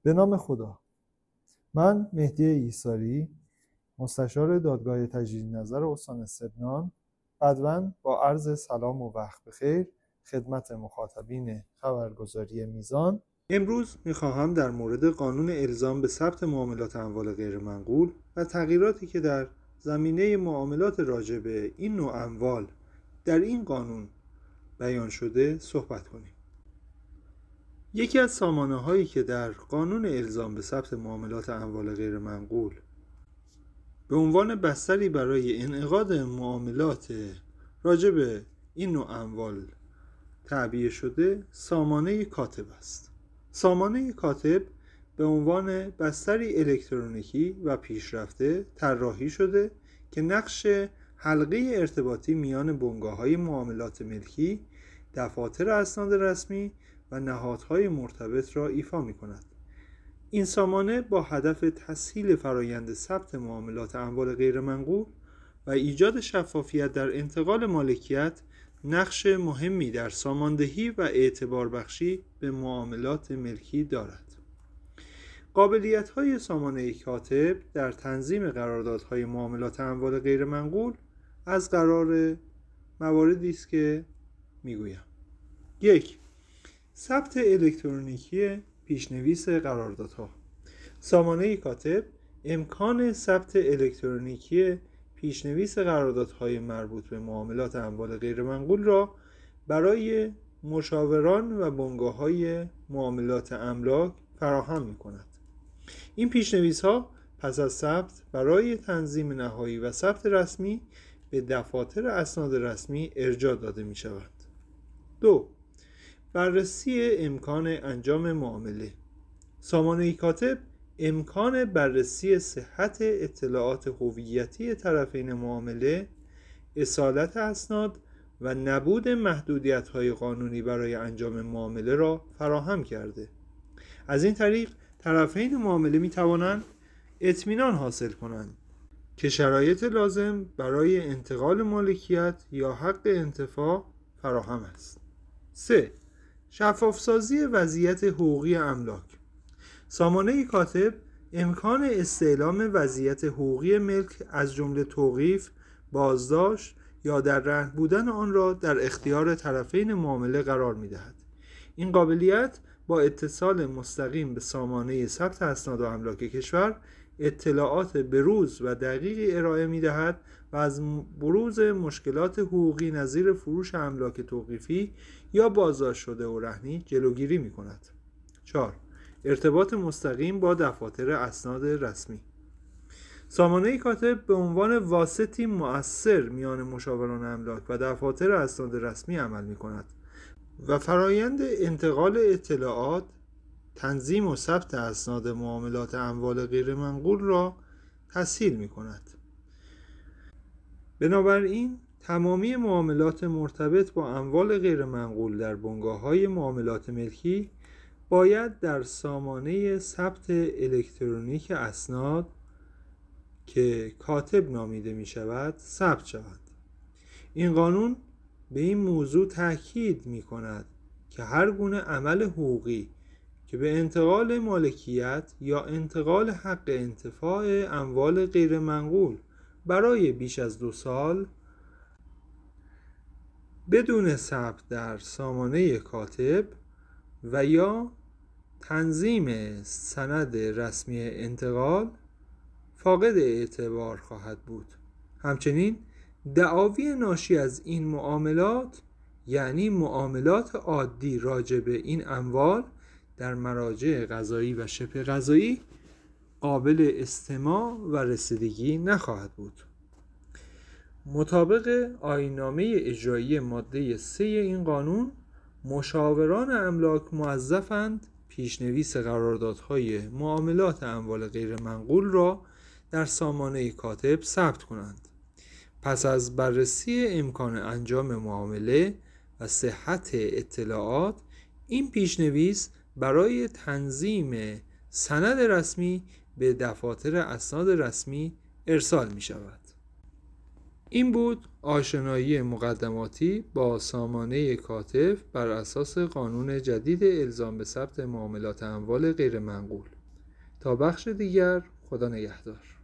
به نام خدا. من مهدی ایساری، مستشار دادگاه تجدید نظر استان سبنان، بدوند با عرض سلام و وقت بخیر خدمت مخاطبین خبرگزاری میزان. امروز میخواهم در مورد قانون الزام به ثبت معاملات اموال غیرمنقول و تغییراتی که در زمینه معاملات راجع به این نوع اموال در این قانون بیان شده صحبت کنیم. یکی از سامانه‌هایی که در قانون الزام به ثبت معاملات اموال غیرمنقول به عنوان بستری برای انعقاد معاملات راجع به این نوع اموال تعبیه شده سامانه کاتب است. سامانه کاتب به عنوان بستری الکترونیکی و پیشرفته طراحی شده که نقش حلقه ارتباطی میان بنگاه‌های معاملات ملکی، دفاتر اسناد رسمی و نهادهای مرتبط را ایفا می‌کند. این سامانه با هدف تسهیل فرایند ثبت معاملات اموال غیرمنقول و ایجاد شفافیت در انتقال مالکیت نقش مهمی در ساماندهی و اعتبار بخشی به معاملات ملکی دارد. قابلیت‌های سامانه کاتب در تنظیم قراردادهای معاملات اموال غیرمنقول از قرار مواردی است که میگویم. 1. ثبت الکترونیکی پیشنویس قراردادها. سامانه کاتب امکان ثبت الکترونیکی پیشنویس قراردادهای مربوط به معاملات اموال غیرمنقول را برای مشاوران و بنگاه‌های معاملات املاک فراهم می‌کند. این پیشنویس‌ها پس از ثبت برای تنظیم نهایی و ثبت رسمی به دفاتر اسناد رسمی ارجاع داده می‌شوند. 2. بررسی امکان انجام معامله. سامانه کاتب امکان بررسی صحت اطلاعات هویتی طرفین معامله، اصالت اسناد و نبود محدودیت‌های قانونی برای انجام معامله را فراهم کرده. از این طریق طرفین معامله می‌توانند اطمینان حاصل کنند که شرایط لازم برای انتقال مالکیت یا حق انتفاع فراهم است. 3. شفاف‌سازی وضعیت حقوقی املاک. سامانه کاتب امکان استعلام وضعیت حقوقی ملک از جمله توقیف، بازداشت یا در رهن بودن آن را در اختیار طرفین معامله قرار می‌دهد. این قابلیت با اتصال مستقیم به سامانه ثبت اسناد و املاک کشور اطلاعات بروز و دقیقی ارائه می‌دهد و از بروز مشکلات حقوقی نظیر فروش املاک توقیفی یا بازداشت شده و رهنی جلوگیری می‌کند. 4. ارتباط مستقیم با دفاتر اسناد رسمی. سامانه کاتب به عنوان واسطی مؤثر میان مشاوران املاک و دفاتر اسناد رسمی عمل می‌کند و فرایند انتقال اطلاعات، تنظیم و ثبت اسناد معاملات اموال غیرمنقول را تسهیل می‌کند. بنابراین تمامی معاملات مرتبط با اموال غیرمنقول در بنگاه‌های معاملات ملکی باید در سامانه ثبت الکترونیک اسناد که کاتب نامیده می شود ثبت شود. این قانون به این موضوع تاکید می کند که هر گونه عمل حقوقی که به انتقال مالکیت یا انتقال حق انتفاع اموال غیرمنقول برای بیش از 2 سال بدون ثبت در سامانه کاتب و یا تنظیم سند رسمی انتقال فاقد اعتبار خواهد بود. همچنین دعاوی ناشی از این معاملات، یعنی معاملات عادی راجع به این اموال در مراجع قضایی و شبه قضایی، قابل استماع و رسیدگی نخواهد بود. مطابق آیین‌نامه اجرایی ماده 3 این قانون، مشاوران املاک موظفند پیشنویس قراردادهای معاملات اموال غیرمنقول را در سامانه کاتب ثبت کنند. پس از بررسی امکان انجام معامله و صحت اطلاعات، این پیشنویس برای تنظیم سند رسمی به دفاتر اسناد رسمی ارسال می شود. این بود آشنایی مقدماتی با سامانه کاتف بر اساس قانون جدید الزام به ثبت معاملات اموال غیر منقول. تا بخش دیگر، خدا نگهدار.